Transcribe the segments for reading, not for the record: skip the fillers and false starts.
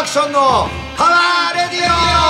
アクションのパワーレディ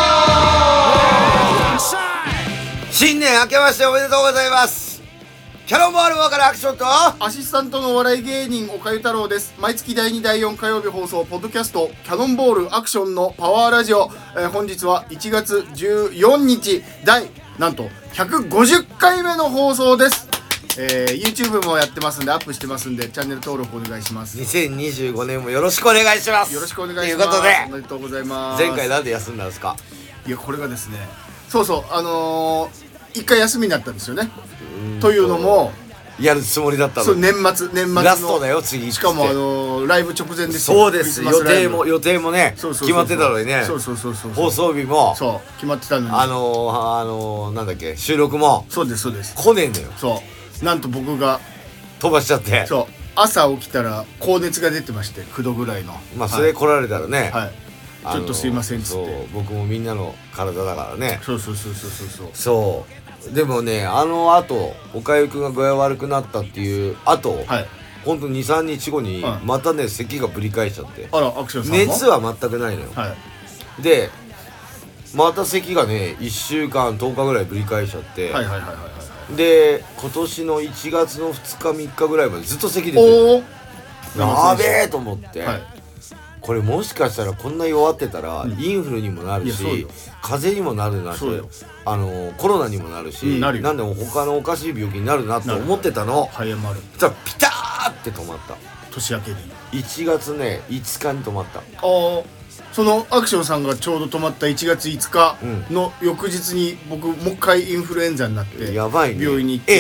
オ。新年明けましておめでとうございます。キャノンボールボーカルアクションとアシスタントのお笑い芸人岡ゆ太郎です。毎月第2第4火曜日放送ポッドキャストキャノンボールアクションのパワーラジオ、本日は1月14日第なんと150回目の放送です。YouTube もやってますんでアップしてますんでチャンネル登録お願いします。 2025年もよろしくお願いします。 よろしくお願いします。 ということでおめでとうございます。 前回なんで休んだんですか？ いやこれがですね、そう一回休みになったんですよね。というのもやるつもりだったの。 そう年末のラストだよ次。 しかもライブ直前ですよ。 そうです。予定もね決まってたのにね。 そう放送日もそう決まってたのになんだっけ収録もそうです来ねえんだよ。 そうなんと僕が飛ばしちゃって。 そう朝起きたら高熱が出てまして9度ぐらいの。 まあそれ来られたらね。 はい。ちょっとすいませんっつって。 僕もみんなの体だからね。 そうでもねあの後岡ゆくんが具合悪くなったっていう後、ほんと 2,3 日後にまたね咳がぶり返しちゃって。 あらアクションさんも熱は全くないのよ。でまた咳がね1週間10日ぐらいぶり返しちゃって。で今年の1月の2日3日ぐらいまでずっと咳出てる。やべえと思って、これもしかしたらこんな弱ってたらインフルにもなるし風邪にもなるなし、コロナにもなるし、なんでも他のおかしい病気になるなと思ってたの。 早まる。 そしたらピターって止まった。 年明けに 1月ね5日に止まった。 そのアクションさんがちょうど止まった1月5日の翌日に僕もう一回インフルエンザになってやばいね。 病院に行って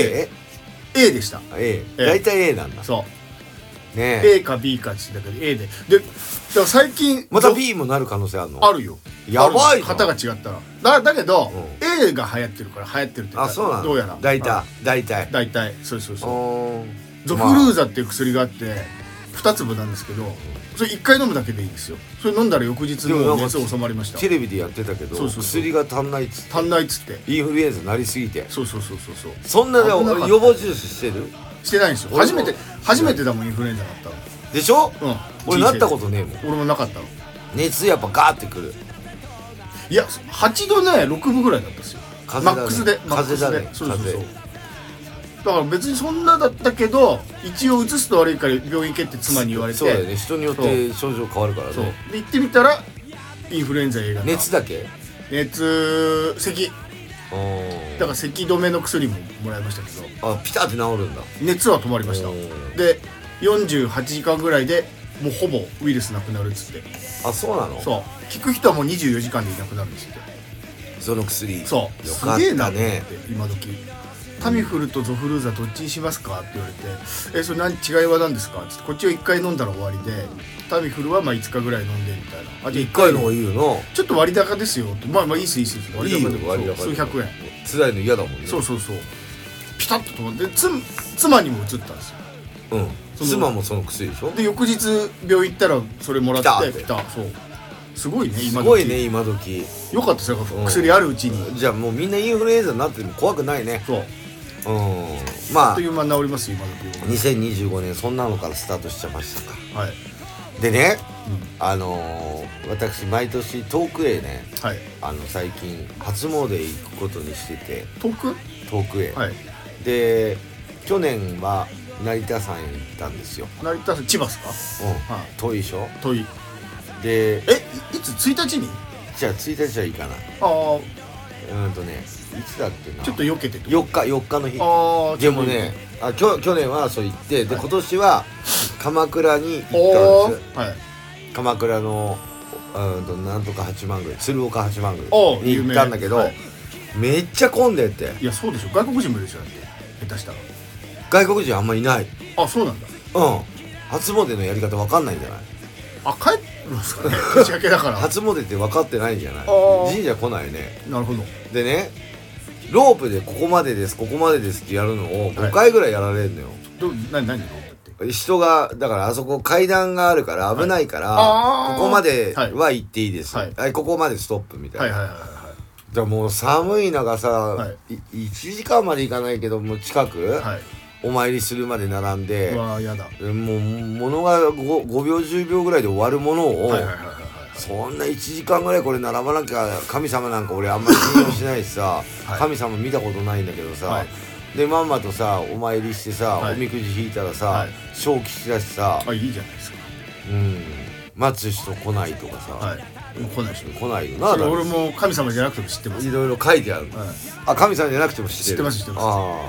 A でした。 大体 A なんだ。 そうね。 A か B かって言ってたけど A でだから最近また B もなる可能性あるの？ あるよ。 やばいの。 型が違ったらだけど A が流行ってるから流行ってるって。 あ、そうなの。 どうやら大体そうゾフルーザっていう薬があって2粒なんですけど、それ1回飲むだけでいいんですよ。それ飲んだら翌日も熱収まりました。 テレビでやってたけど薬が足んないっつってインフルエンザになりすぎて。 そうそんな予防注射してる？してないんですよ。初めてだもんインフルエンザだったのでしょ。俺なったことねえもん。 俺もなかったの。熱やっぱガーってくる。 いや8度ね6分ぐらいだったんですよ。マックスで。 風邪だね。 そうだから別にそんなだったけど一応移すと悪いから病院行けって妻に言われて。 そうだよね。人によって症状変わるからね。 で行ってみたらインフルエンザ A 型。 熱だけ？ 咳だから咳止めの薬ももらいましたけど。 ピタって治るんだ。 熱は止まりました。で48時間ぐらいでもうほぼウイルスなくなるっつって。 あ、そうなの？ そう効く人はもう24時間でいなくなるんですってその薬。 そうよかったね。 今時タミフルとゾフルーザどっちにしますかって言われて、それ違いは何ですかってこっちを1回飲んだら終わりでタミフルはまあ5日ぐらい飲んでみたいな。 じゃあ1回の方がいいよな。 ちょっと割高ですよって。まあいいです割高で割高数百円。 辛いの嫌だもんね。 そうピタッと止まって妻にも移ったんですよ。 妻もその薬でしょ。 で翌日病院行ったらそれもらってピタッ。そうすごいね今時。 よかったですよ薬あるうちに。 じゃあもうみんなインフルエンザになっても怖くないね。 まああっという間に治ります今時。 2025年そんなのからスタートしちゃいましたか。でね私毎年遠くへね最近初詣行くことにしてて。遠くへ。で去年は成田山へ行ったんですよ。 成田山千葉ですか？ 遠いでしょ。 遠いでいつ1日に？ じゃあ1日はいいかな。いつだっけな。 ちょっと避けて 4日の日。でもね去年はそう行ってで今年は鎌倉に行ったんです。鎌倉のなんとか八幡宮鶴岡八幡宮に行ったんだけどめっちゃ混んでて。 いやそうでしょ。外国人もいるでしょだって下手したら。 外国人あんまいない。 あ、そうなんだ。 初詣のやり方わかんないんじゃない？ 帰るんですかね年明けだから。 初詣って分かってないんじゃない？神社来ないね。 なるほど。 でねロープでここまでですってやるのを5回ぐらいやられるのよ。 何ロープって？ 人がだからあそこ階段があるから危ないからここまでは行っていいです。ここまでストップみたいな。じゃあもう寒い中さ1時間まで行かないけどもう近くお参りするまで並んで、 うわやだ。 もう物が5秒10秒ぐらいで終わるものをそんな1時間ぐらいこれ並ばなきゃ、神様なんか俺あんまり信用しないしさ、神様見たことないんだけどさ、でまんまとさお参りしてさ、おみくじ引いたらさ、小吉だしさ、 いいじゃないですか。 待つ人来ないとかさ、 来ない人来ないよな。 俺も神様じゃなくても知ってます。 いろいろ書いてある。神様じゃなくても知ってる。 知ってます。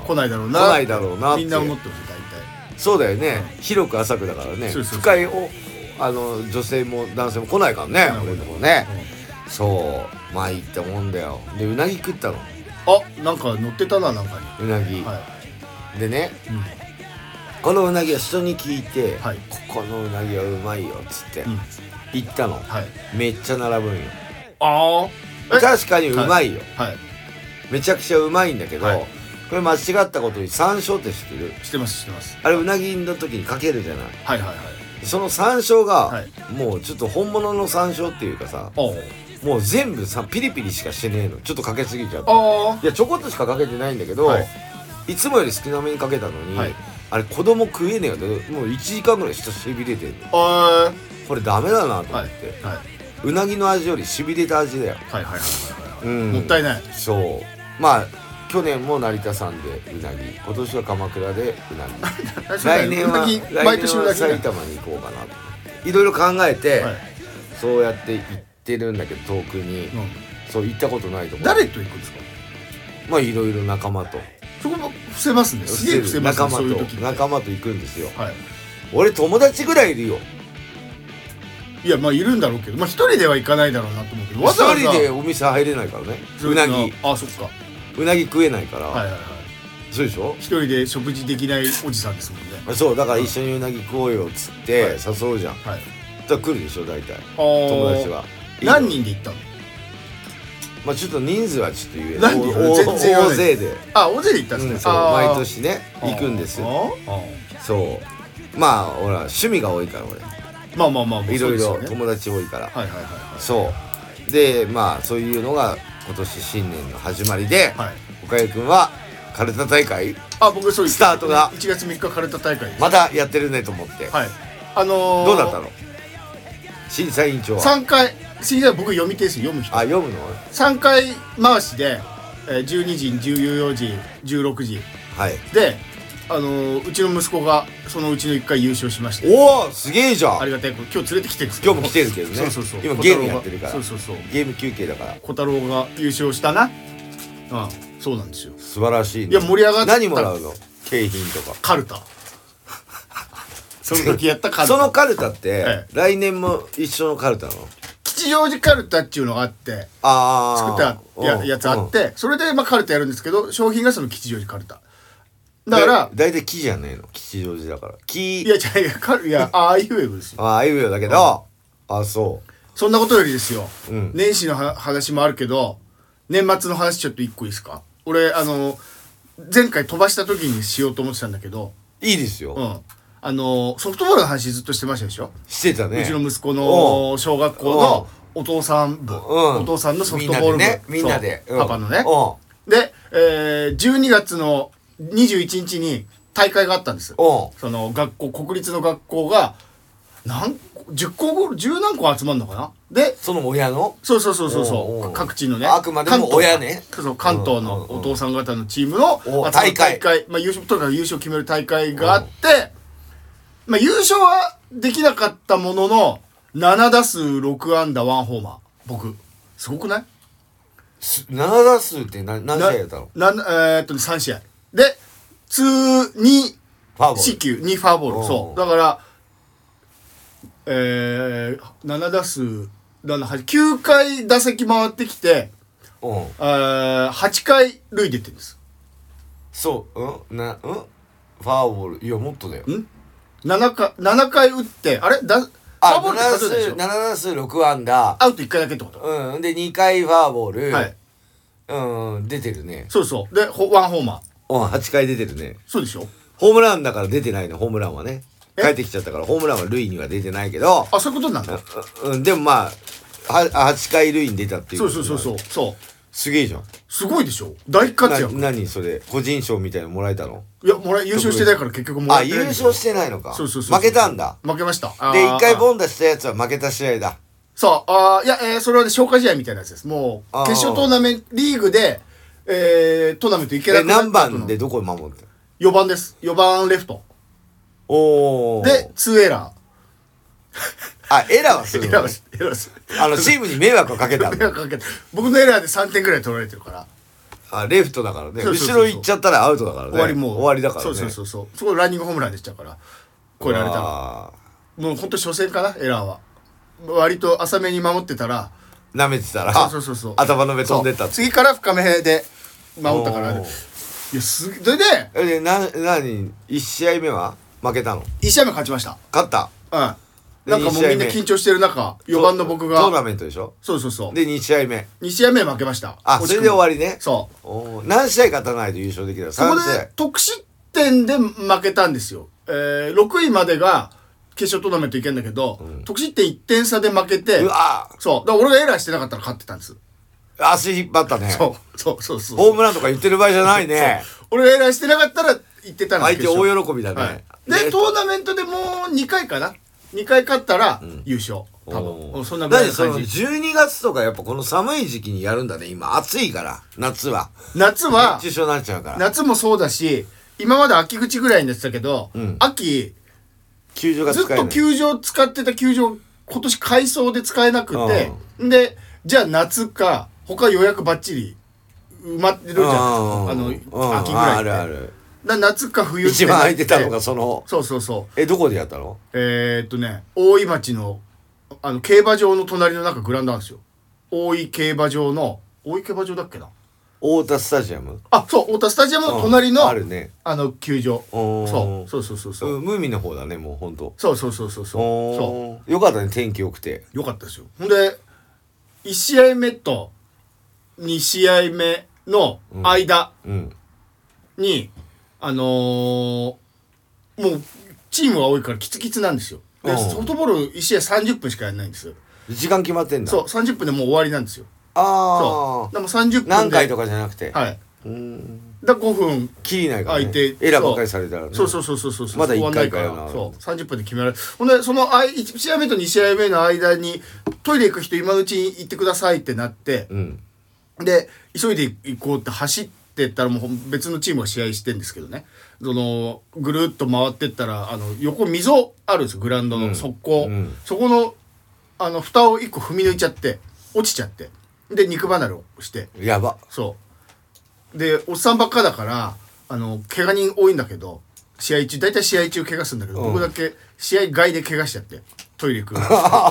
来ないだろうな。 来ないだろうなって。 みんな思ってます大体。 そうだよね。広く浅くだからね。深い女性も男性も来ないからね。俺のとこね。そうまあいいってもんだよ。でうなぎ食ったの。 なんか乗ってたな、なんかにうなぎ。でね、このうなぎは人に聞いて、ここのうなぎはうまいよっつって行ったの。めっちゃ並ぶんよ。確かにうまいよ。めちゃくちゃうまいんだけど、これ間違ったことに山椒って知ってる？ 知ってます。 あれうなぎの時にかけるじゃない。その山椒がもうちょっと本物の山椒っていうかさ、もう全部さピリピリしかしてねえの。ちょっとかけすぎちゃって、いやちょこっとしかかけてないんだけど、いつもより少なめにかけたのに、あれ子供食えねえよ。もう1時間ぐらい下しびれてるの。これダメだなと思って、うなぎの味よりしびれた味だよ。 もったいない。 そうまあ去年も成田山でうなぎ、今年は鎌倉でうなぎ来年は埼玉に行こうかなといろいろ考えて、そうやって行ってるんだけど、遠くに、そう行ったことないところ。 誰と行くんですか？ まあいろいろ仲間と。 そこも伏せますね。すげえ伏せますね。 仲間と行くんですよ。俺友達ぐらいいるよ。 いやまあいるんだろうけど、まあ一人では行かないだろうなと思うけど、 わざわざ一人でお店入れないからね。うなぎ。 そっか。 うなぎ食えないから。そうでしょ。 一人で食事できないおじさんですもんね。 そうだから一緒にうなぎ食おうよっつって誘うじゃん。だから来るでしょ大体。友達は。 何人で行ったの？ まあちょっと人数はちょっと言えない。全然大勢で。 大勢で行ったんですね。 そう毎年ね行くんですよ。そうまあほら趣味が多いから俺。まあいろいろ友達多いから。そうでまあそういうのが今年新年の始まりで、岡井くんはカルタ大会、 僕そうスタートが 1月3日カルタ大会です。 またやってるねと思って。どうだったの？審査委員長は 3回審査。僕読み手ですよ。読む人。 読むの ？3回回しで12時14時16時で、うちの息子がそのうちの1回優勝しました。 おおすげえじゃん。 ありがたい。今日連れてきてるんですけど。 今日も来てるけどね。 そう今ゲームやってるから。 そうゲーム休憩だから。 小太郎が優勝したな。そうなんですよ。 素晴らしいね。 いや盛り上がった。 何もらうの？景品とか。 カルタ。その時やったカルタ。 そのカルタって来年も一緒のカルタなの？ 吉祥寺カルタっていうのがあって、作ったやつあって、それでカルタやるんですけど、商品がその吉祥寺カルタだから。 大体木じゃねえの？吉祥寺だから木。 いやあいうえおですよ。 あいうえおだけど、そうそんなことよりですよ、年始の話もあるけど年末の話ちょっと一個いいですか？俺前回飛ばした時にしようと思ってたんだけど。 いいですよ。 ソフトボールの話ずっとしてましたでしょ？してたね。 うちの息子の小学校のお父さん部、お父さんのソフトボール部、 みんなでパパのね。で、12月の21日に大会があったんです。その国立の学校が10何個集まるのかな。でその親のそう各地のね、 あくまでも親ね、 関東のお父さん方のチームの大会、とにかく優勝決める大会があって、優勝はできなかったものの7打数6安打1ホーマー。僕すごくない ？7打数って何試合やったの ？3試合で2四球2フォアボール。そうだから7打数9回打席回ってきて8回塁出てるんです。 フォアボール。いやもっとだよ。 7回打ってフォアボールって数でしょ。7 打数6安打アウト1回だけってこと。 で2回フォアボール。出てるね。 そうで1ホーマー。8回出てるね。 そうでしょ。 ホームランだから出てないの。ホームランはね帰ってきちゃったからホームランは塁には出てないけど。 そういうことなんだ。 でも8回塁に出たっていう。 そうすげえじゃん。 すごいでしょ。大活躍。 何それ個人賞みたいなのもらえたの？ いや優勝してないから結局もらえてない。 優勝してないのか。 そう負けたんだ。 負けました。 で1回ボンダしたやつは負けた試合だ。 そういや、それはね消化試合みたいなやつです。もう決勝トーナメントリーグで、トーナメントいけなくなった何番でどこ守って？ 4番です。4番レフト。 おー。 で2エラー。 エラーはするの、ね、 エラーする。 チームに迷惑をかけた。 迷惑かけた。僕のエラーで3点ぐらい取られてるから。 レフトだからね。後ろ行っちゃったらアウトだからね。 終わりもう終わりだからね。 そうそこランニングホームランでしちゃうから超えられたらもうほんと初戦かなエラーは割と浅めに守ってたら舐めてたらそう頭の上飛んでった。 次から深めで守ったからいやそれで何1試合目は負けたの ？1試合目勝ちました。 勝った。 なんかもうみんな緊張してる中4番の僕がトーナメントでしょ。 そうで2試合目負けました。 それで終わりね。 そう何試合勝たないと優勝できるの？ そこで得失点で負けたんですよ。6位までが決勝トーナメントいけんだけど、得失点1点差で負けて、そうだから俺がエラーしてなかったら勝ってたんです。 足引っ張ったね。 そうホームランとか言ってる場合じゃないね。 俺がエラーしてなかったら言ってたんです相手大喜びだね。 でトーナメントでもう2回かな、2回勝ったら優勝、多分そんなぐらいの感じ。 12月とかやっぱこの寒い時期にやるんだね。今暑いから夏は熱中症になっちゃうから。 夏もそうだし今まで秋口ぐらいになってたけど、秋球場が使えない。 ずっと球場使ってた球場今年改装で使えなくて、でじゃあ夏か他予約バッチリ埋まってるじゃん、秋ぐらいって。 ある夏か冬って一番空いてたのがそのそうどこでやったの？ 大井町の競馬場の隣のなんかグラウンドなんですよ。大井競馬場だっけな、 太田スタジアム。 そう太田スタジアムの隣のあるね、 球場。そう無味の方だね。もうほんとそうよかったね、天気良くて。 よかったですよ。ほんで1試合目と2試合目の間に、もうチームが多いからキツキツなんですよ。でソフトボール1試合30分しかやらないんです。 時間決まってんだ。 そう30分でもう終わりなんですよ。 そうでも30分で何回とかじゃなくて、 だ5分切りないからね。 空いてエラーばっかりされたらね。 そうまだ1回かよな。 そう30分で決められる。ほんでその1試合目と2試合目の間にトイレ行く人今のうちに行ってくださいってなって、で急いで行こうって走ってったらもう別のチームが試合してんですけどね、そのぐるっと回ってったら横溝あるんですよ、グラウンドの側溝、そこの蓋を1個踏み抜いちゃって落ちちゃって、で肉離れをしてやば。 そうでおっさんばっかだから怪我人多いんだけど、大体試合中怪我するんだけど、僕だけ試合外で怪我しちゃってトイレ行く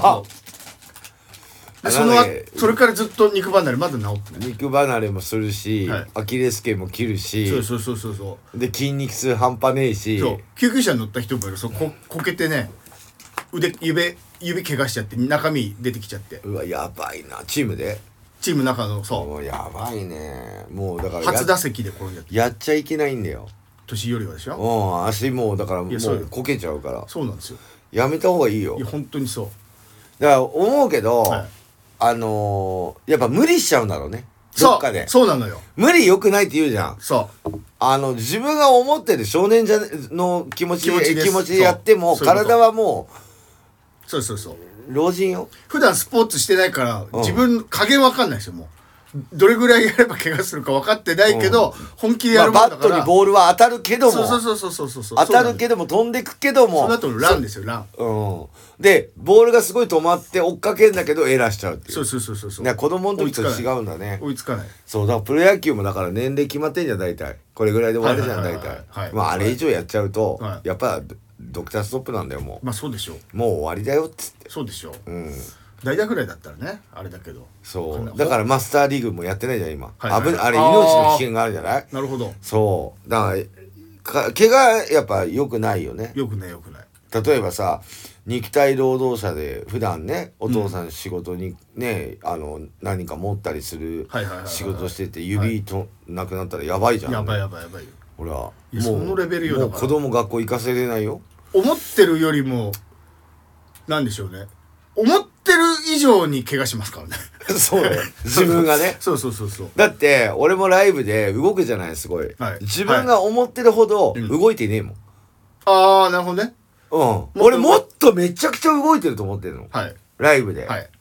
でそれからずっと肉離れまだ治ってない。 肉離れもするし、アキレス腱も切るし、 そうで筋肉痛半端ねえし、 救急車に乗った人もいる。こけてね指怪我しちゃって中身出てきちゃって。 うわやばいな。チームの中のそうやばいね。もうだから初打席で転んじゃってやっちゃいけないんだよ、 年寄りはでしょ。 足もうだからもうこけちゃうから。 そうなんですよ。 やめた方がいいよ。 いや本当にそうだから思うけど、やっぱ無理しちゃうんだろうね、どっかで。 そうなのよ。 無理良くないって言うじゃん。自分が思ってる少年の気持ちでやっても体はもう老人よ。 普段スポーツしてないから自分加減わかんないですよ。もうどれぐらいやれば怪我するか分かってないけど、本気でやるもんだから、 バットにボールは当たるけども当たるけども飛んでくけども、 その後のランですよ、ラン。 でボールがすごい止まって追っかけんだけどエラーしちゃうっていう。 そう子供の時と違うんだね。 追いつかない。 そうだからプロ野球もだから年齢決まってんじゃん大体。これぐらいで終わるじゃん大体。あれ以上やっちゃうとやっぱドクターストップなんだよ。もうそうでしょう。 もう終わりだよっつって。 そうでしょう。代打ぐらいだったらねあれだけど。 そうだからマスターリーグもやってないじゃん今。あれ命の危険があるじゃない。 なるほど。 そうだから怪我やっぱ良くないよね。 良くない。 例えばさ、肉体労働者で普段ねお父さん仕事にね何か持ったりする仕事してて指となくなったらやばいじゃん。 やばいよ。 ほらもうそのレベルよ。 もう子供学校行かせれないよ。 思ってるよりもなんでしょうね、思ってる以上に怪我しますからねそうね、自分がねそうだって俺もライブで動くじゃない。すごい、自分が思ってるほど動いてねえもん。 なるほどね。 俺もっとめちゃくちゃ動いてると思ってるの、ライブで。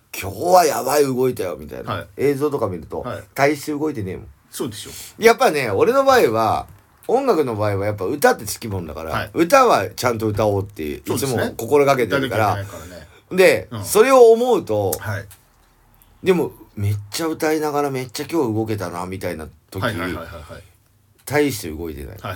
今日はやばい動いたよみたいな、 はい、 映像とか見ると、はい、大して動いてねえもん。 そうでしょ。 やっぱね俺の場合は音楽の場合はやっぱ歌ってつきもんだから、はい、歌はちゃんと歌おうっていつも心がけてるから、で、それを思うと、はい、でもめっちゃ歌いながらめっちゃ今日動けたなみたいな時、大して動いてない、はい、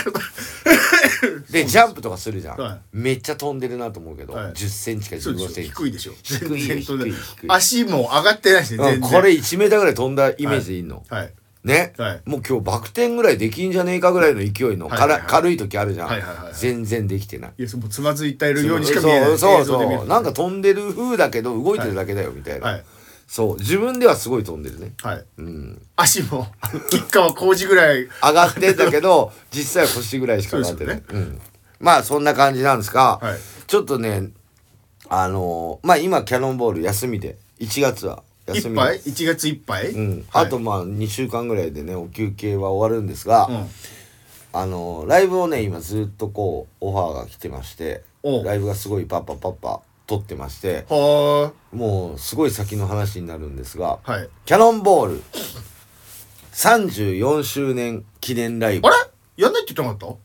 でジャンプとかするじゃん、はい、めっちゃ飛んでるなと思うけど、はい、10センチか15センチ低いでしょ。 低い足も上がってないし、ね、全然これ1メーターぐらい飛んだイメージでいいの、はいはいね、はい、もう今日バク転ぐらいできんじゃねえかぐらいの勢いの、軽い時あるじゃん、全然できてない。 いやもうつまずいているようにしか見えない。 そうなんか飛んでる風だけど動いてるだけだよみたいな、はい、そう自分ではすごい飛んでるね、はい、うん、 足も吉川晃司ぐらい上がってんだけど実際は腰ぐらいしか上がってない、ね、うん、まあそんな感じなんですが、はい、ちょっとねまあ今キャノンボール休みで1月は休み1月いっぱい、 うん、はい、あとまあ2週間ぐらいでねお休憩は終わるんですが、うん、ライブをね今ずっとこうオファーが来てまして、ライブがすごいパッパ撮ってまして、もうすごい先の話になるんですが、はい、キャノンボール34周年記念ライブ、 あれやんないって言ってなかった？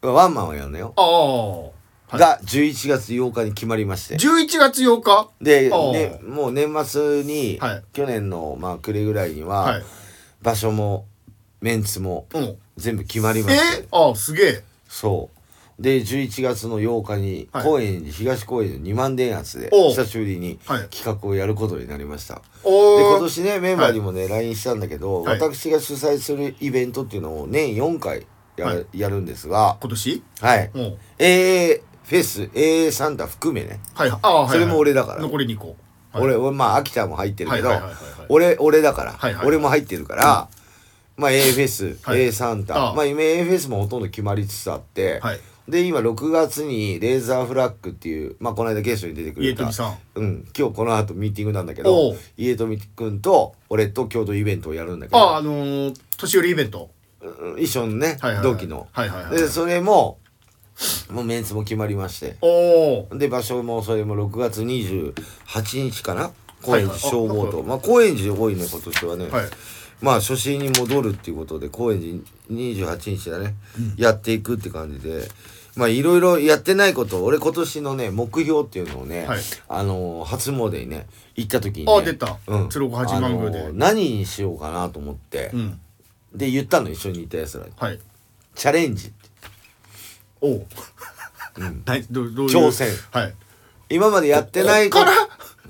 ワンマンはやんなよ。はい、が11月8日に決まりまして、 11月8日で、ね、もう年末に、はい、去年のまあ暮れぐらいには、はい、場所もメンツも全部決まりまして、 すげえ。 そうで11月の8日に高円寺、東高円寺の2万電圧で久しぶりに企画をやることになりました、で今年ねメンバーにもね、はい、LINE したんだけど、はい、私が主催するイベントっていうのを年4回やるんですが、 今年はい、フェス AA サンタ含めね、はい、それも俺だから、 残り2個、 はい、俺まあ秋田も入ってるけど、俺だから、はいはいはい、俺も入ってるから、うん、まあ AA フェス、はい、AA サンタ、まあ今 AA フェスもほとんど決まりつつあって、はい、で今6月にレーザーフラッグっていう、まあこの間ゲストに出てくれた家富さん、 うん、今日この後ミーティングなんだけど、家富くんと俺と共同イベントをやるんだけど、 年寄りイベント、 一緒のね、はいはいはい、同期の、はいはいはい、でそれもうメンツも決まりまして、で場所もそれも6月28日かな、高円寺消防と、まあ高円寺多いね今年はね、はい、まあ初心に戻るっていうことで高円寺28日だね、うん、やっていくって感じで、まあいろいろやってないこと俺今年のね目標っていうのをね、はい、初詣にね行った時にね、 出た、うん、鶴岡八幡宮で何にしようかなと思って、うん、で言ったの一緒にいたやつらに、はい、チャレンジって、 おう、 うん、どういう挑戦、はい、今までやってないこっから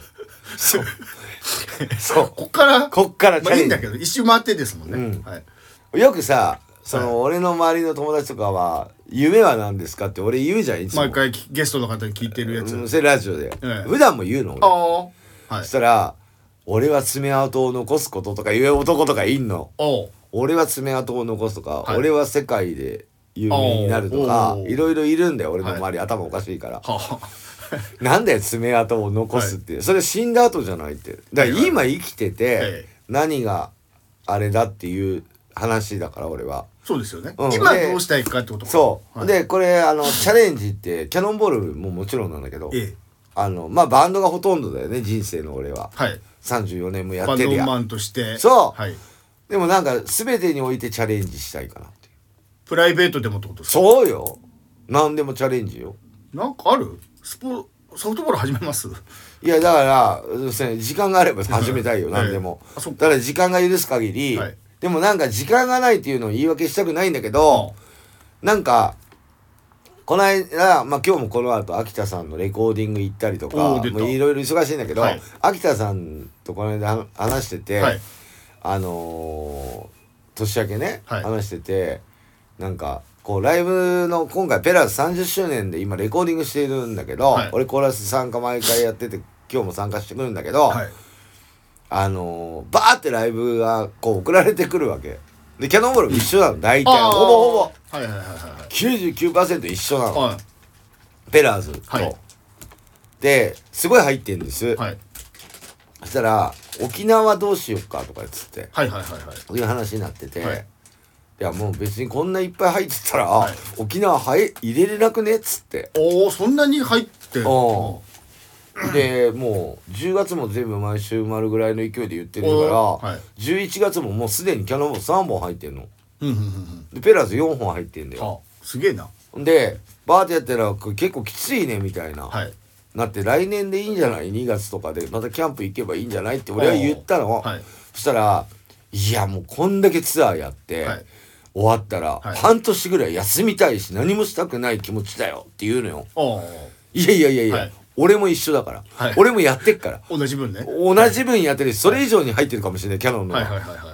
そうこっからチャレンジ、 まあいいんだけど一周回ってですもんね、 うん、はい、よくさ俺の周りの友達とかは夢は何ですかって俺言うじゃん、いつも毎回ゲストの方に聞いてるやつ、 うん、それラジオで、普段も言うの俺、はい、そしたら俺は爪痕を残すこととか言う男とかいんの、俺は爪痕を残すとか、はい、俺は世界で有名になるとかいろいろいるんだよ俺の周り、はい、頭おかしいからなんだよ爪痕を残すって、はい、それ死んだ後じゃないって、だから今生きてて何があれだっていう話だから俺は。 そうですよね、うん、今どうしたいかってことか。 そう、はい、でこれチャレンジってキャノンボールももちろんなんだけど、まあバンドがほとんどだよね人生の俺は、はい、34年もやってるやバンドマンとして、 そう、はい、でもなんか全てにおいてチャレンジしたいかなっていう。 プライベートでもってことですか。 そうよ、何でもチャレンジよ。 なんかあるソフトボール始めます？ いやだから時間があれば始めたいよ何でも、だから時間が許す限り、はい、でもなんか時間がないっていうのを言い訳したくないんだけど、なんかこの間、まあ今日もこの後秋田さんのレコーディング行ったりとかもういろいろ忙しいんだけど、はい、秋田さんとこの間話してて、はい、年明けね、はい、話してて、なんかこうライブの今回ペラーズ30周年で今レコーディングしているんだけど、はい、俺コーラス参加毎回やってて今日も参加してくるんだけど、はい、バーってライブがこう送られてくるわけで、キャノンボール一緒なの大体ほぼ、はいはいはいはい、99% 一緒なの、はい、ペラーズと、はい、ですごい入ってんです、はい、そしたら沖縄どうしよっかとかっつって、はいはいはいはい、そういう話になってて、はい、いやもう別にこんないっぱい入ってたら、はい、沖縄入れれなくねっつって、 そんなに入ってる、 でもう10月も全部毎週埋まるぐらいの勢いで言ってるから、はい、11月ももうすでにキャノンボール3本入ってんの、でペラーズ4本入ってんだよ、 すげえな。 でバーってやったら結構きついねみたいな、はい、なって来年でいいんじゃない、2月とかでまたキャンプ行けばいいんじゃないって俺は言ったの、はい、そしたらいやもうこんだけツアーやって、はい、終わったら、はい、半年ぐらい休みたいし何もしたくない気持ちだよって言うのよ。いやいやいやいや、はい、俺も一緒だから、はい、俺もやってっから同じ分ね、 同じ分やってるし、それ以上に入ってるかもしれない、キャノンの、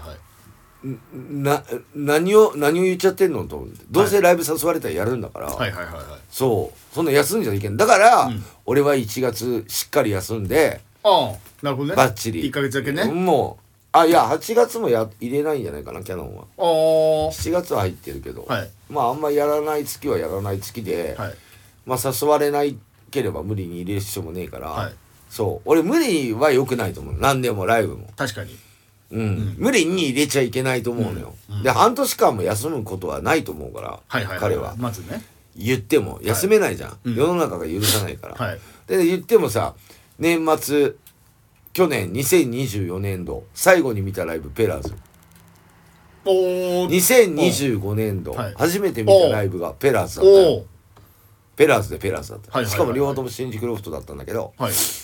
何を言っちゃってんのと思って、どうせライブ誘われたらやるんだから、そうそんな休んじゃいけんだから、うん、俺は1月しっかり休んで、 なるほどね、 バッチリ 1ヶ月だけね、 もういや8月も入れないんじゃないかな、キャノンは。7月は入ってるけど、はい、まああんまやらない月はやらない月で、はい、まあ誘われないければ無理に入れる必要もねえから、はい、そう俺無理は良くないと思う、何でもライブも確かに、 無理に入れちゃいけないと思うのよ、で半年間も休むことはないと思うから、彼はまずね言っても休めないじゃん、世の中が許さないから、で言ってもさ、年末去年2024年度最後に見たライブペラーズ、2025年度初めて見たライブがペラーズだったよ。ペラーズだった、しかも両方とも新宿ロフトだったんだけど、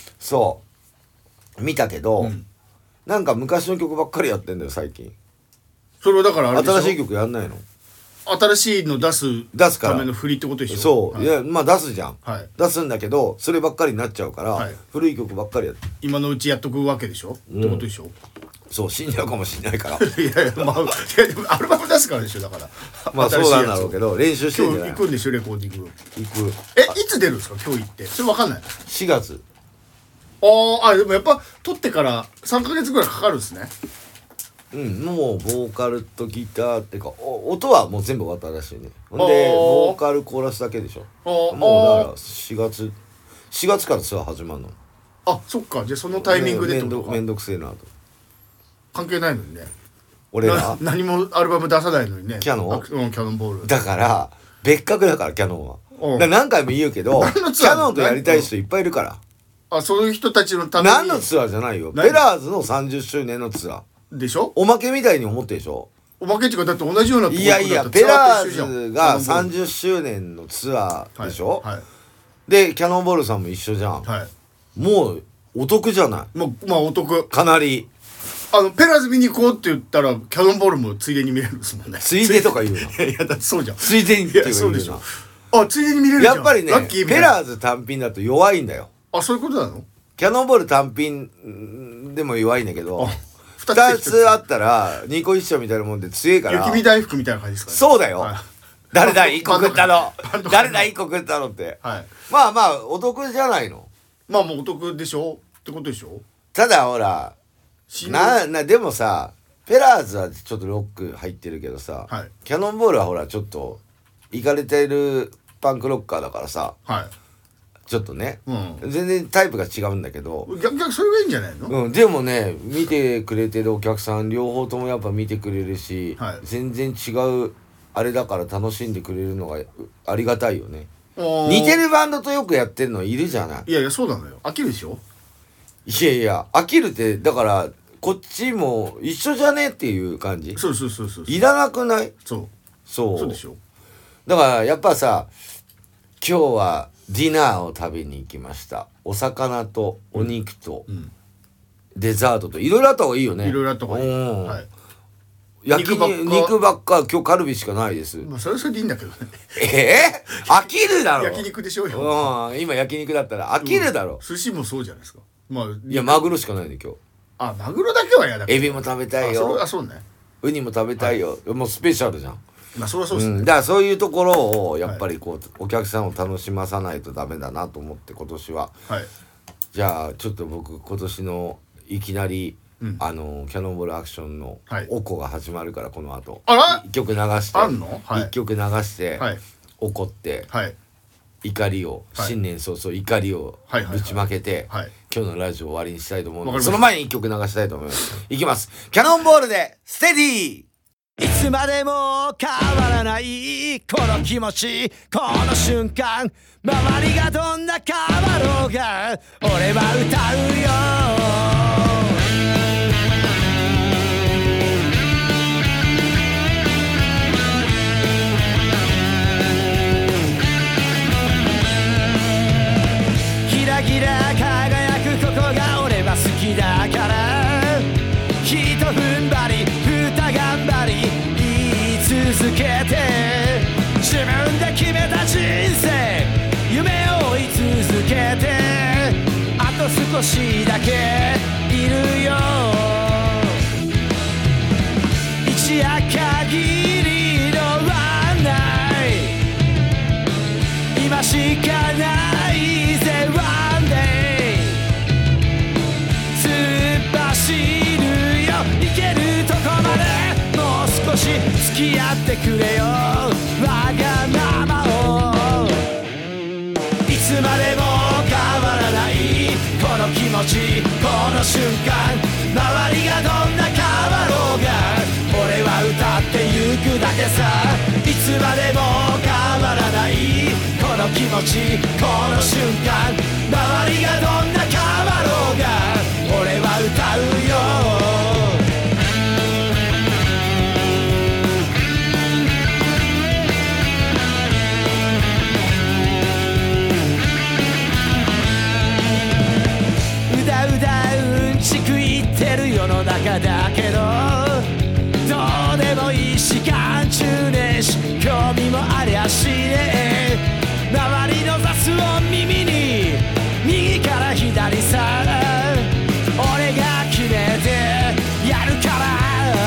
そう見たけど、なんか昔の曲ばっかりやってんだよ最近。 それはだからあれでしょ、 新しい曲やんないの？ 新しいの出すための振りってことでしょ。 そう、いやまあ出すじゃん、出すんだけどそればっかりになっちゃうから、古い曲ばっかりやって今のうちやっとくわけでしょ、ってことでしょ。 そう死んじゃうかもしれないからいやいや、まあでもアルバム出すからでしょ、だからまあそうなんだろうけど練習してんじゃない。 今日行くんでしょ、レコーディング。 行く。 いつ出るんですか今日行って。それ分かんない。 4月。 でもやっぱ撮ってから3ヶ月ぐらいかかるんですね。 もうボーカルとギターってか音はもう全部終わったらしいね。ほんでボーカルコーラスだけでしょ。もうだから4月からツアー始まるの。 そっか、じゃあそのタイミングでってことか。 めんどくせえなと。関係ないのにね、 俺ら何もアルバム出さないのにね。 キャノン？ キャノンボールだから別格だから、キャノンは。何回も言うけどキャノンとやりたい人いっぱいいるから。 そういう人たちのために。 何のツアーじゃないよ、ペラーズの30周年のツアーでしょ。 おまけみたいに思ってでしょ。 おまけっていうか、だって同じようなとこいやいや、ペラーズが30周年のツアーでしょ、でキャノンボールさんも一緒じゃん、もうお得じゃない。 まあお得かなり。 ペラーズ見に行こうって言ったらキャノンボールもついでに見れるんですもんね。 ついでとか言うの。 いやだってそうじゃん。 ついでにって言うの。 そうでしょ。ついでに見れるじゃん。 やっぱりね、ペラーズ単品だと弱いんだよ。 そういうことなの？ キャノンボール単品でも弱いんだけど、2つあったら2個一緒みたいなもんで強いから。 雪見大福みたいな感じですかね。 そうだよ。誰だ1個食ったの誰だ1個食ったのって、まあまあお得じゃないの。 まあもうお得でしょってことでしょ。 ただほらでもさ、ペラーズはちょっとロック入ってるけどさ、キャノンボールはほらちょっとイカれてるパンクロッカーだからさ、ちょっとね、全然タイプが違うんだけど、 逆それがいいんじゃないの。 でもね、見てくれてるお客さん両方ともやっぱ見てくれるし、全然違うあれだから楽しんでくれるのがありがたいよね。似てるバンドとよくやってるのいるじゃない。 いやいや、そうなのよ。飽きるでしょ。 いやいや、飽きるってだからこっちも一緒じゃねっていう感じ。 そういらなくない？ そうでしょ。 だからやっぱさ、今日はディナーを食べに行きました。お魚とお肉とデザートといろいろあった方がいいよね。 いろいろあった方がいい。 肉ばっか。今日カルビしかないです。 それでいいんだけどね。 飽きるだろ。 焼肉でしょうよ。 今焼肉だったら飽きるだろ。 寿司もそうじゃないですか。 いやマグロしかないね今日。 マグロだけは嫌だけど。 エビも食べたいよ。 そうね。 ウニも食べたいよ。もうスペシャルじゃん。 そりゃそうですね。 だからそういうところをやっぱりこうお客さんを楽しまさないとダメだなと思って今年は。じゃあちょっと僕今年のいきなりキャノンボールアクションのおこが始まるからこの後1曲流して1曲流して怒って怒りを新年早々怒りをぶちまけて今日のラジオ終わりにしたいと思うので、その前に1曲流したいと思います。いきます。キャノンボールでステディー。いつつまでも変わらないこの気持ち、この瞬間、周りがどんな変わろうが俺は歌うよ。ギラギラ輝くここが俺は好きだから、ひと踏ん張りふた頑張り言い続けて、自分で決めた人生夢を追い続けて、あと少しだけいるよ。一夜限りのワンナイト、今しかないぜワンデイ、突っ走るよ行けるとこまで、もう少し付き合ってくれよわがままを。いつまでも変わらないこの気持ち、この瞬間、周りがどんな変わろうが俺は歌ってゆくだけさ。いつまでも変わらないこの気持ち、この瞬間、周りがどんな変わろうが俺は歌うよ。うだうだうんちく言ってる世の中だけど、どうでもいいし眼中ねえし興味もありゃしねえ、周りの雑音耳に右から左さ、俺が決めてやるから、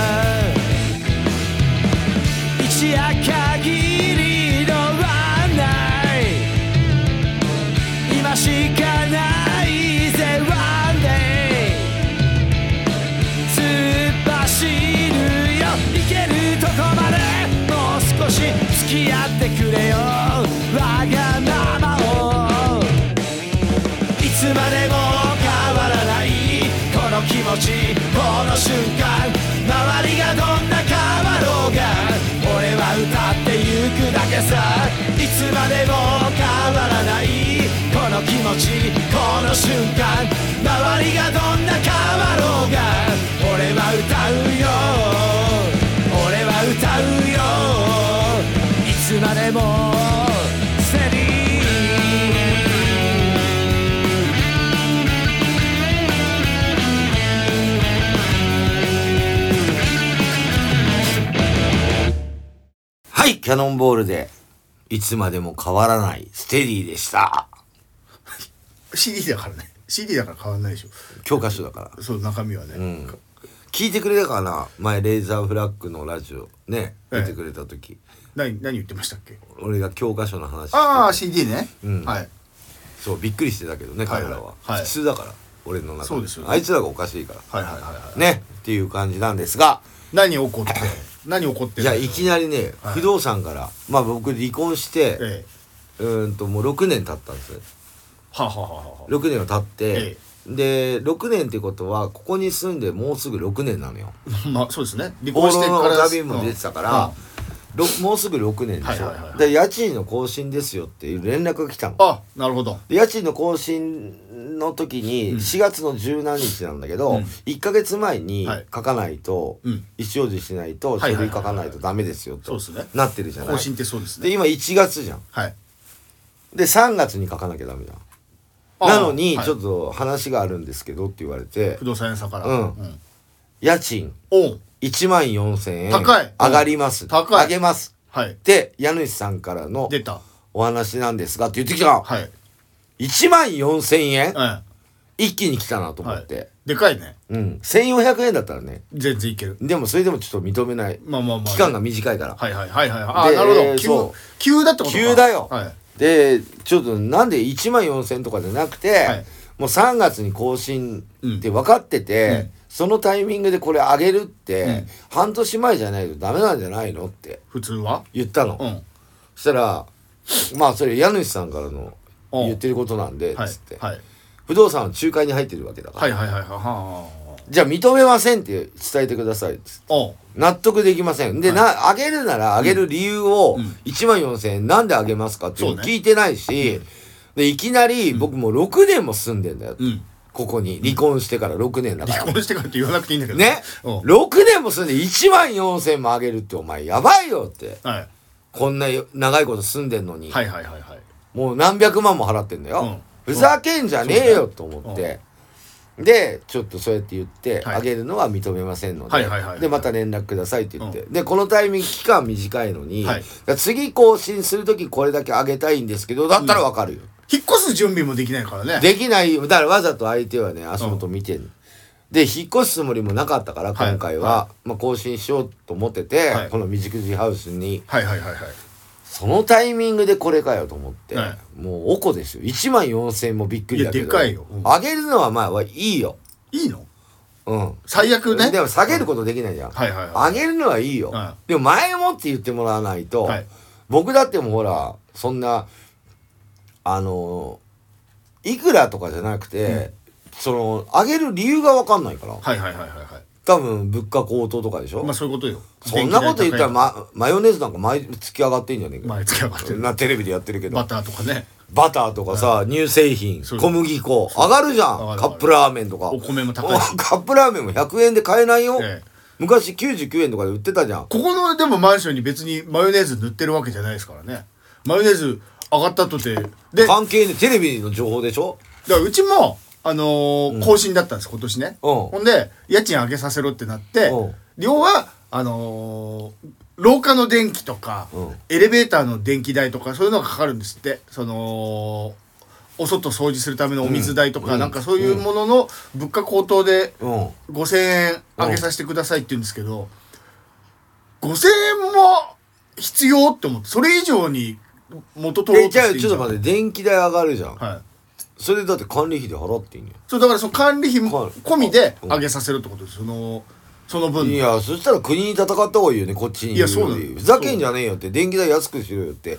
一夜限りのワンナイト、今しかないぜワンデイ、突っ走るよ行けるとこまで、もう少し付き合ってくれよわがままを。いつまでも変わらないこの気持ち、この瞬間、周りがどんな変わろうが俺は歌ってゆくだけさ。いつまでも変わらないこの気持ち、この瞬間、周りがどんな変わろうが俺は歌うよ、俺は歌うよ。いつまでもステディはい、キャノンボールでいつまでも変わらないステディでした。 CD だからね、 CD だから変わんないでしょ、 教科書だから。 そう中身はね、 聞いてくれたかな、前レーザーフラッグのラジオね出てくれた時、 何言ってましたっけ。 俺が教科書の話してああ CD ね、はい、 そうびっくりしてたけどね、彼らは、普通だから俺の中で、 そうですよね、 あいつらがおかしいから、 はいはいはいはい、 ねっていう感じなんですが、 何起こっていやいきなりね、不動産から、まあ僕離婚して、もう6年経ったんですよ。6年が経って、で6年ってことはここに住んでもうすぐ6年なのよ。 まあそうですね、離婚してから放浪の旅も出てたから、もうすぐ6年でしょ、で家賃の更新ですよっていう連絡が来たの。 あ、なるほど。 で家賃の更新の時に4月の十何日なんだけど、1ヶ月前に書かないと、意思表示しないと書類書かないとダメですよとなってるじゃない。 更新ってそうですね。 で今1月じゃん、で3月に書かなきゃダメじゃん。なのにちょっと話があるんですけどって言われて、 不動産屋さんから家賃14,000円高い、 上がります、上げます、で家主さんからの出たお話なんですがって言ってきた。14,000円、一気に来たなと思って、 でかいね。 1,400円だったらね全然いける。 でもそれでもちょっと認めない、期間が短いから。 あ、なるほど、急だってことか。 急だよ。でちょっとなんで14,000円とかじゃなくて、もう3月に更新って分かってて、そのタイミングでこれ上げるって、半年前じゃないとダメなんじゃないのって普通は言ったの。そしたらまあそれ家主さんからの言ってることなんでつって、不動産は仲介に入ってるわけだから、 じゃあ認めませんって伝えてくださいっつって納得できませんで、あげるならあげる理由を1万4000円なんであげますかっていうの聞いてないし、でいきなり僕もう6年も住んでんだよ、ここに離婚してから6年だから、 離婚してからって言わなくていいんだけどね、6年も住んで1万4000円もあげるってお前やばいよって、こんな長いこと住んでんのに、もう何百万も払ってんだよ、ふざけんじゃねえよと思って、でちょっとそうやって言ってあげるのは認めませんので、でまた連絡くださいって言って、でこのタイミング期間短いのに、次更新する時これだけあげたいんですけどだったらわかるよ、 引っ越す準備もできないからね。 できないよ。だからわざと相手はね足元見てる、で引っ越すつもりもなかったから今回は、まあ更新しようと思ってて、この未熟児ハウスに、そのタイミングでこれかよと思って、もうおこですよ。1万4000円もびっくりだけど、 でかいよ、 あげるのはまあいいよ。 いいの？最悪ね。 でも下げることできないじゃん。あげるのはいいよ、でも前もって言ってもらわないと、僕だってもほらそんないくらとかじゃなくて、その上げる理由が分かんないから、多分物価高騰とかでしょ。 まあそういうことよ。 そんなこと言ったらマヨネーズなんか毎月上がってんじゃねえか。 毎月上がってるな、テレビでやってるけど、 バターとかね、 バターとかさ、乳製品、小麦粉上がるじゃん。カップラーメンとかお米も高いし、 カップラーメンも100円で買えないよ、昔99円とかで売ってたじゃん。 ここのでもマンションに別にマヨネーズ塗ってるわけじゃないですからね。マヨネーズ上がったとてで関係ね、テレビの情報でしょ。 だからうちも更新だったんです今年ね。ほんで家賃上げさせろってなって、要は廊下の電気とか、エレベーターの電気代とかそういうのがかかるんですって。そのお外掃除するためのお水代とか、なんかそういうものの物価高騰で5000円上げさせてくださいって言うんですけど、5000円も必要って思って、それ以上に元取ろうとしてんじゃん。 じゃあちょっと待って、電気代上がるじゃん、それだって管理費で払っていいんよ。 そうだからその管理費も込みで上げさせるってことです。その分。 いやそしたら国に戦った方がいいよね、こっちに。 いやそうだよ。 ふざけんじゃねえよって、電気代安くしろよって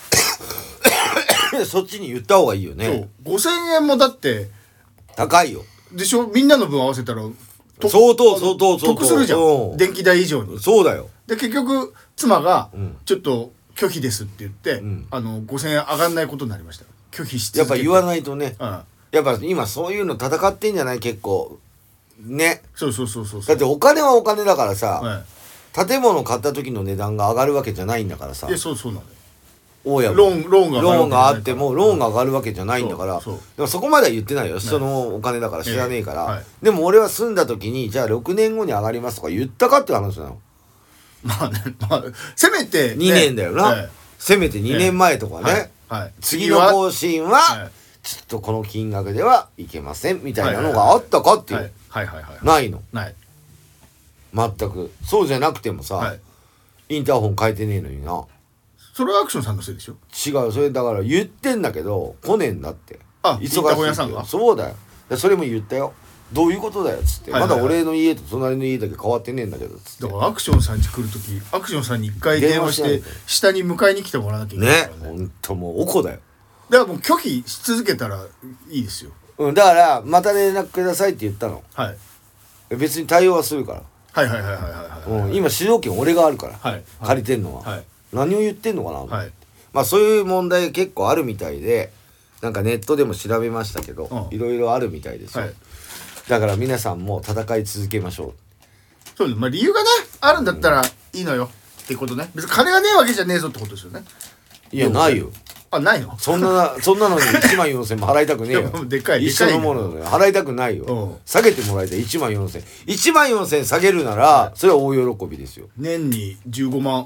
そっちに言った方がいいよね。 そう5000円もだって高いよでしょ。みんなの分合わせたら相当得するじゃん、電気代以上に。 そうだよ。 で結局妻がちょっと拒否ですって言って、5000円上がんないことになりました。拒否し続けて。 やっぱ言わないとね、やっぱ今そういうの戦ってんじゃない、結構ね。 そうだってお金はお金だからさ、建物買った時の値段が上がるわけじゃないんだからさ。 いやそうなんだよ。 大家もローンがあってもローンが上がるわけじゃないんだから、でもそこまでは言ってないよ、そのお金だから知らねえから、でも俺は住んだ時にじゃあ6年後に上がりますとか言ったかって話なの。 まあね、せめて 2年だよな、せめて2年前とかね、次の更新はちょっとこの金額ではいけませんみたいなのがあったかっていう、ないの。全くそうじゃなくてもさ、インターホン変えてねえのにな。 それはアクションさんのせいでしょ。 違う、それだから言ってんだけど来ねえんだって。 インターホン屋さんが。 そうだよ。それも言ったよ、どういうことだよっつって、まだ俺の家と隣の家だけ変わってねえんだけどっつって。 だからアクションさん家来る時アクションさんに一回電話して下に迎えに来てもらわなきゃいけないからね。ほんともうおこだよ。 だからもう拒否し続けたらいいですよ。 だからまた連絡くださいって言ったの。別に対応はするから。今主導権俺があるから、借りてんのは、何を言ってんのかな、まあそういう問題結構あるみたいで、なんかネットでも調べましたけど、いろいろあるみたいですよ、だから皆さんも戦い続けましょう。 そうです。まあ理由がねあるんだったらいいのよってことね。別に金がねえわけじゃねえぞってことですよね。 いやないよ。 ないの。 そんなのに1万4000も払いたくねえよ。 でかい一緒のもので払いたくないよ。下げてもらいたい。1万4000下げるならそれは大喜びですよ。 年に15万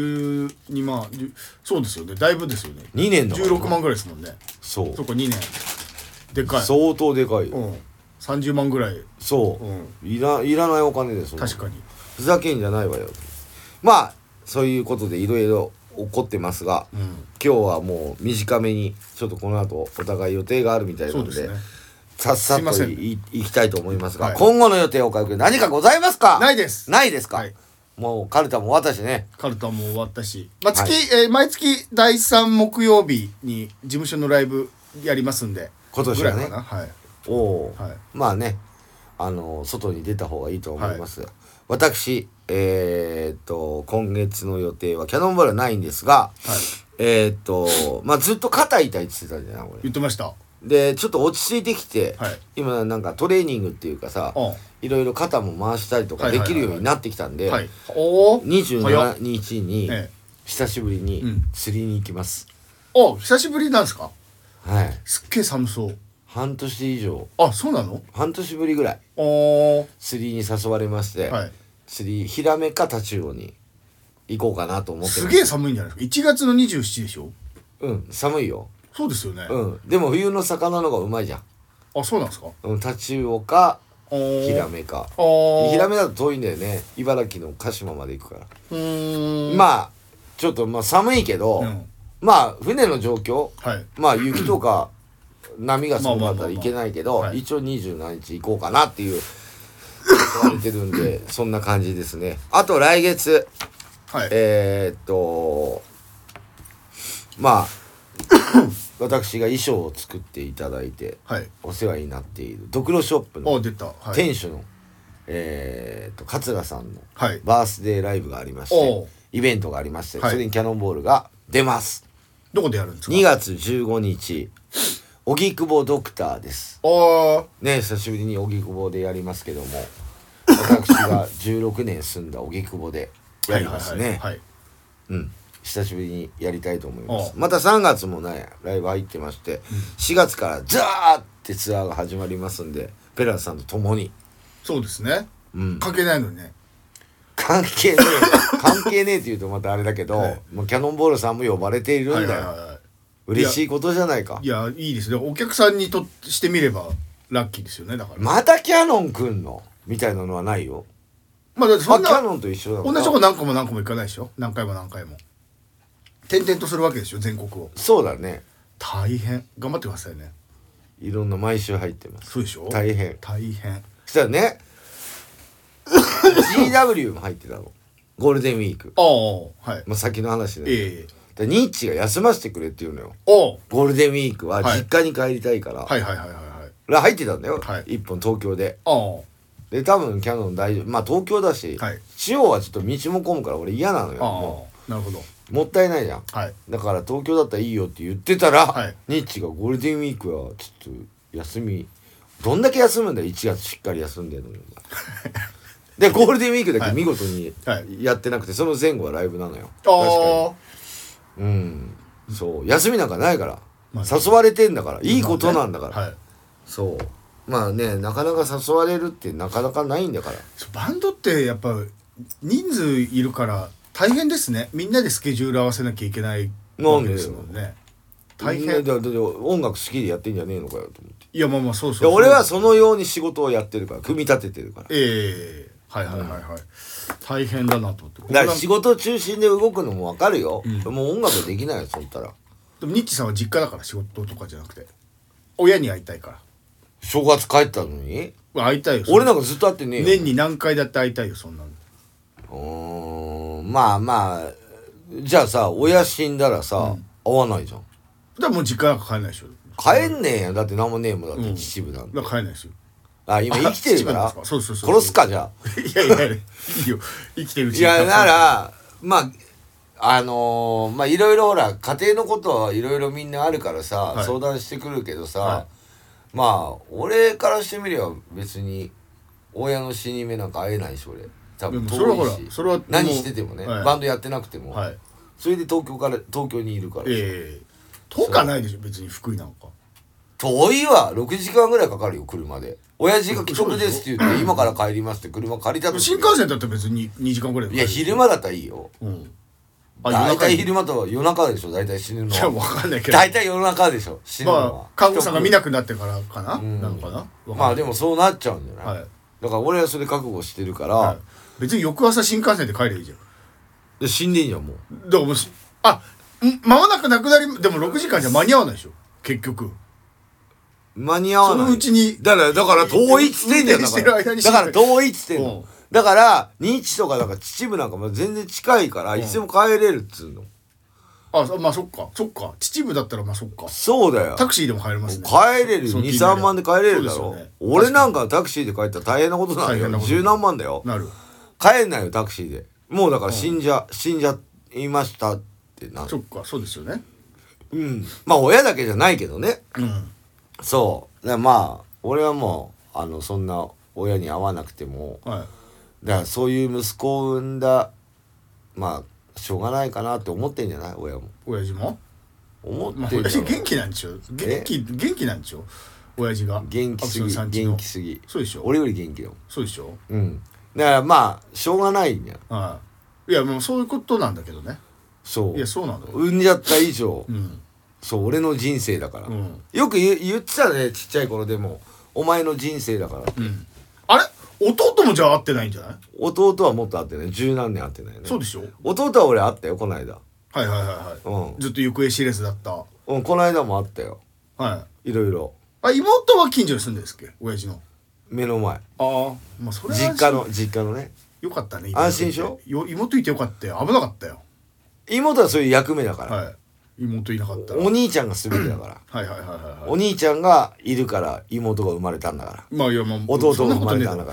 12万そうですよね。だいぶですよね。 2年だから 16万ぐらいですもんね。そこ2年でかい。 相当でかいよ。 30万ぐらい。 そういらないお金です。 確かにふざけんじゃないわよ。まあそういうことでいろいろ起こってますが、今日はもう短めにちょっとこの後お互い予定があるみたいなので、さっさといきたいと思いますが、今後の予定おかゆく何かございますか？ ないです。 ないですか？もうカルタも終わったしね。 カルタも終わったし、毎月第3木曜日に事務所のライブやりますんで、 今年はね。まあね、 外に出た方がいいと思います、私今月の予定はキャノンボールはないんですが、まあずっと肩痛いって言ってたじゃん俺。 言ってました。 でちょっと落ち着いてきて、今なんかトレーニングっていうかさ、いろいろ肩も回したりとかできるようになってきたんで、27日に久しぶりに釣りに行きます。 久しぶりなんですか？ はい。 すっげえ寒そう。 半年以上。 そうなの？ 半年ぶりぐらい釣りに誘われまして、釣りヒラメかタチウオに行こうかなと思ってます。 すげえ寒いんじゃないですか。1月の27でしょ。 寒いよ。 そうですよね。 でも冬の魚の方がうまいじゃん。 そうなんですか？ タチウオかヒラメか。ヒラメだと遠いんだよね。茨城の鹿島まで行くから。まあちょっとまあ寒いけど、まあ船の状況、まあ雪とか波がすごかったらいけないけど、一応27日行こうかなっていう言われてるんでそんな感じですね。あと来月、まあ私が衣装を作っていただいて、お世話になっているドクロショップの店主の、桂さんのバースデーライブがありまして、イベントがありまして、それにキャノンボールが出ます。 どこでやるんですか？ 2月15日荻窪ドクターです。ね、久しぶりに荻窪でやりますけども、私が16年住んだ荻窪でやりますね。久しぶりにやりたいと思います。また3月もねライブ入ってまして、4月からザーってツアーが始まりますんで、ペラさんと共に。 そうですね。関係ないのにね。 関係ねえって言うとまたあれだけど、もうキャノンボールさんも呼ばれているんだよ。嬉しいことじゃないか。 いやいいですね。お客さんにとしてみればラッキーですよね。だからまたキャノン来んのみたいなのはないよ。 だってそんなキャノンと一緒だから。 同じとこ何個も行かないでしょ。何回も転々とするわけでしょ、全国を。 そうだね。 大変頑張ってくださいね。 いろんな毎週入ってます。 そうでしょ。 大変そしたらねGW も入ってたの、ゴールデンウィーク。まあ先の話で、ニッチが休ませてくれって言うのよ。ゴールデンウィークは実家に帰りたいから入ってたんだよ、1本東京で。で多分キャノン大丈夫。まあ東京だし、地方はちょっと道も混むから俺嫌なのよ。もうなるほど。 もったいないじゃん、だから東京だったらいいよって言ってたら、ニッチがゴールデンウィークはちょっと休み、どんだけ休むんだよ、1月しっかり休んでるのにでゴールデンウィークだけ見事にやってなくて、その前後はライブなのよ。確かにそう休みなんかないから、誘われてんだからいいことなんだから、そうまあね、なかなか誘われるってなかなかないんだから。 バンドってやっぱ人数いるから大変ですね。みんなでスケジュール合わせなきゃいけないわけですもんね。大変だ。 音楽好きでやってんじゃねえのかよと思って。 いやまあそう。 俺はそのように仕事をやってるから、組み立ててるから。 大変だなと思って。 だから仕事中心で動くのも分かるよ、もう音楽できないよそったら。 でもニッチさんは実家だから、仕事とかじゃなくて親に会いたいから。 正月帰ったのに会いたいよ。 俺なんかずっと会ってねえよ。 年に何回だって会いたいよ、そんなの。 まあじゃあさ、親死んだらさ、会わないじゃん。だからもう実家なんか帰んないでしょ。 帰んねえやん。だって何もねえもん。だって秩父なんて。 だから帰んないですよ。 今生きてるからそう殺すかじゃあ。 いやいいよ、生きてるうちに。 いやならまあいろいろほら家庭のことはいろいろみんなあるからさ、相談してくるけどさ、まあ俺からしてみれば別に親の死に目なんか会えないし、俺多分遠いし、 それは何しててもね、バンドやってなくても、それで東京にいるから。 遠かないでしょ別に。福井なんか遠いわ。6時間ぐらいかかるよ車で。親父が既得ですって言って今から帰りますって車借りたと。 新幹線だったら別に2時間ぐらい。 いや昼間だったらいいよ。大体昼間と夜中でしょ大体死ぬのは。 いや分かんないけど大体夜中でしょ死ぬのは。 看護師さんが見なくなってからかな、なのかな。 まあでもそうなっちゃうんじゃない。だから俺はそれ覚悟してるから、 別に翌朝新幹線で帰ればいいじゃん。 で死んでんじゃんもう。 だからもう間もなく亡くなり。でも6時間じゃ間に合わないでしょ結局。 間に合わない。 そのうちにだから遠いっつってんじゃん。だから遠いっつってんの。だからニッチとか秩父なんかも全然近いからいつでも帰れるっつうの。 あ、まあそっか秩父だったらまあそっか、 そうだよ。 タクシーでも帰れますね。 帰れるよ。2、3万で帰れるだろ、 ね、 俺なんかタクシーで帰ったら大変なことなんだよ。十何万だよ。 なる。 帰んないよタクシーで。もうだから死んじゃいましたってなる。 そっか、そうですよね。 うん。まあ親だけじゃないけどね。 うん。 そうだからまあ俺はもうそんな親に会わなくても、 はい、 だからそういう息子を産んだ、まあしょうがないかなって思ってんじゃない親も。 親父も思ってんじゃん、 まあ、親父元気なんでしょ。元気なんでしょ親父が。 元気すぎ。元気すぎ。 そうでしょ。 俺より元気だもん。 そうでしょ。 うん。だからまあしょうがないんや。 はい。いやもうそういうことなんだけどね。 そう。 いやそうなんだよ。 産んじゃった以上、 うん、 そう俺の人生だから、 うん、 よく言ってたね、ちっちゃい頃でもお前の人生だから、 うん、あれ弟もじゃあ会ってないんじゃない？ 弟はもっと会ってない。十何年会ってないよね。 そうでしょ。 弟は俺会ったよこの間。 はいはいはいはい、 うん、 ずっと行方知れずだった。 うん、この間も会ったよ。 はい。 いろいろ。 あ、妹は近所に住んでるんですっけ、親父の目の前。 ああ、まあそれは実家のね。 よかったね。 安心でしょ。 妹いてよかったよ。危なかったよ。 妹はそういう役目だから、 はい、妹いなかったらお兄ちゃんが全てだからはいはいはいはい、はい、 お兄ちゃんがいるから妹が生まれたんだから。 まあいやまあ弟が生まれたんだから。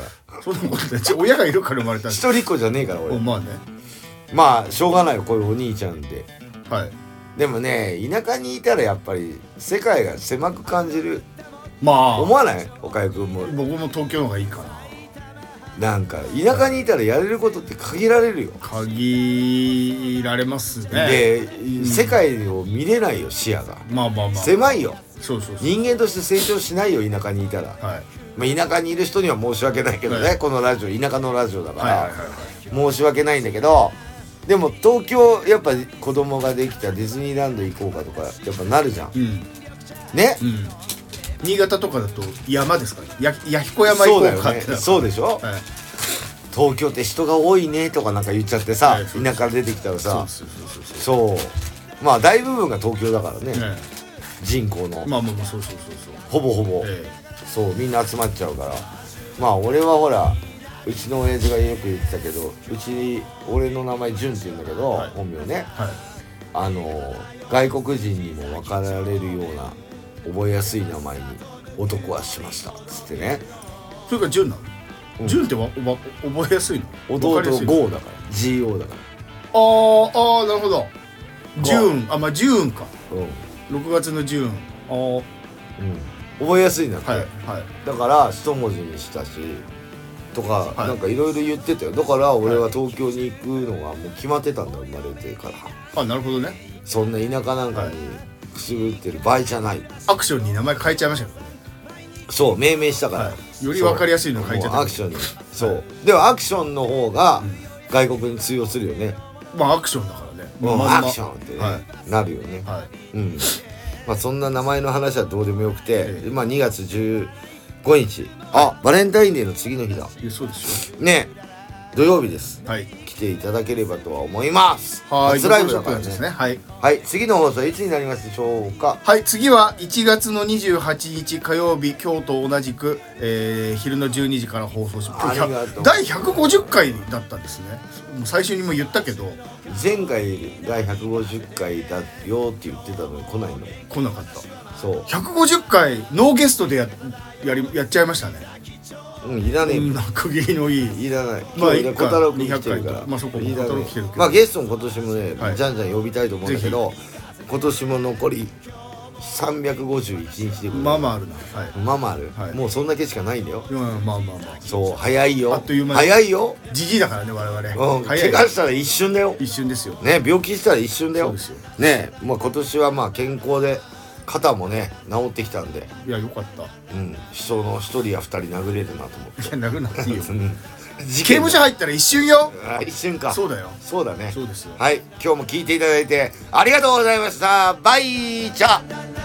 そんなことねえ。親がいるから生まれたん一人っ子じゃねえから俺。 まあね。 まあしょうがないよこういうお兄ちゃんで。 はい。 でもね田舎にいたらやっぱり世界が狭く感じる。 まあ思わない？岡井くんも。 僕も東京の方がいいかな。 なんか田舎にいたらやれることって限られるよ。 限られますね。 で、世界を見れないよ視野が。 まあまあまあ狭いよ。 そう人間として成長しないよ田舎にいたら。 はい。 まあ、田舎にいる人には申し訳ないけどね、はい、このラジオ田舎のラジオだから、 はいはいはいはい、 申し訳ないんだけど、でも東京やっぱ子供ができたディズニーランド行こうかとかやっぱなるじゃん、うん、ね、うん、 新潟とかだと山ですかね。弥彦山行こうかって。 そうでしょ、はい、東京って人が多いねとかなんか言っちゃってさ、はい、田舎出てきたらさ、そうまあ大部分が東京だからね、人口のまあまあまあそうほぼほぼ、そうみんな集まっちゃうから。まあ俺はほらうちの親父がよく言ってたけど、俺の名前潤って言うんだけど、はい、本名ね、はい、外国人にも分かられるような覚えやすい名前に男はしましたっつってね。 それから潤なの？潤、って覚えやすいの？ 弟ゴーだから GO だから。 ああなるほど。潤、あまあ潤か、うん、6月の潤。ああ、うん、 覚えやすいんだって、 はいはい、 だから一文字にしたしとか、はい、なんかいろいろ言ってたよ。だから俺は東京に行くのがもう決まってたんだ、生まれてから。 あ、なるほどね。 そんな田舎なんかにくすぶってる場合じゃない。 アクションに名前変えちゃいましたからね。 そう命名したから、 はい、より分かりやすいの変えちゃった。 アクションにそう、はい、でもアクションの方が外国に通用するよね、 まあアクションだからね、 アクションってね、はい、なるよね、はい、うん。まあそんな名前の話はどうでもよくて、まあ2月15日、あ、バレンタインデーの次の日だ。 いやそうですよね、土曜日です、 はい、 来ていただければとは思います。 はい、 初ライブだからね。 ですね。はい、 はい、次の放送はいつになりますでしょうか。 はい、次は1月の28日火曜日、今日と同じく、昼の12時から放送します。第150回だったんですね。最初にも言ったけど前回第150回だよって言ってたのに来ないの。 来なかった。 そう 150回ノーゲストでやっちゃいましたね。 うん、いらねえ。 なんか区切りのいい。 いらない。 まあいいか。 小太郎君来てるから。 まあそこも小太郎来てるけど。 まあゲストも今年もね、はい、じゃんじゃん呼びたいと思うんだけど、今年も残り351日で。 まあまああるな。 はい。まあまあある。はい、もうそんだけしかないんだよ。 まあまあまあ。 そう早いよ。 あっという間に。 早いよ。 じじいだからね我々。 うん。怪我したら一瞬だよ。 一瞬ですよ。 ね、病気したら一瞬だよ。 そうですよ。 ね、まあ今年はまあ健康で。肩もね治ってきたんで、 いやよかった。 うん、人の1人や2人殴れるなと思って。 いや殴らなくていいよ。刑務所入ったら一瞬よ。 あ、一瞬か。 そうだよ。 そうだね。 そうですよ。 はい、今日も聞いていただいてありがとうございました。バイチャ。